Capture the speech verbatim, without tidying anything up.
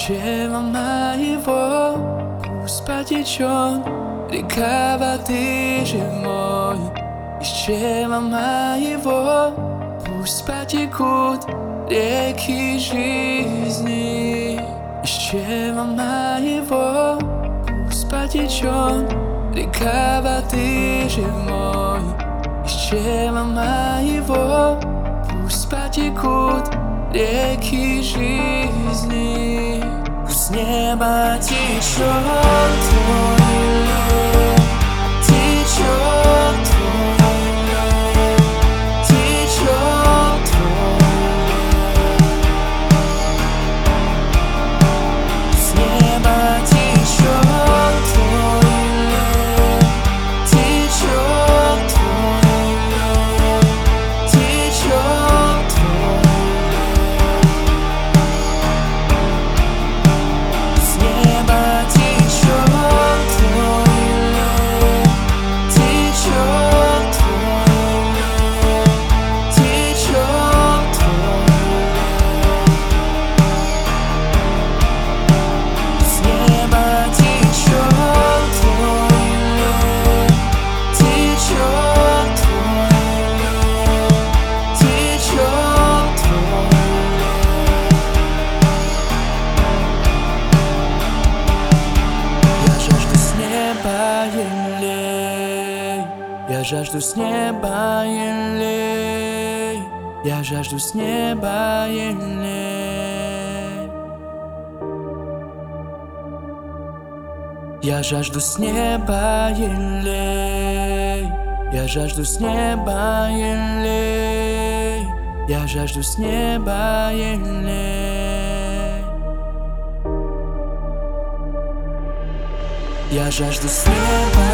чрева моего пусть потечет река воды живой. Из чрева моего пусть потекут реки жизни. Из чрева моего пусть потечет река воды живой. Из чрева моего пусть потекут реки жизни. Пусть с неба течет твой лед, течет твой лед, течет твой лед. С неба течет твой лед, течет твой лед, течет твой лед. С неба течет твой лед, течет твой лед, течет твой лед. С неба течет твой лед, течет твой лед, течет твой лед. Я жажду с неба елей, я жажду с неба елей, я жажду с неба елей. Я жажду с неба елей, я жажду с неба елей, я жажду с неба елей. Я жажду с неба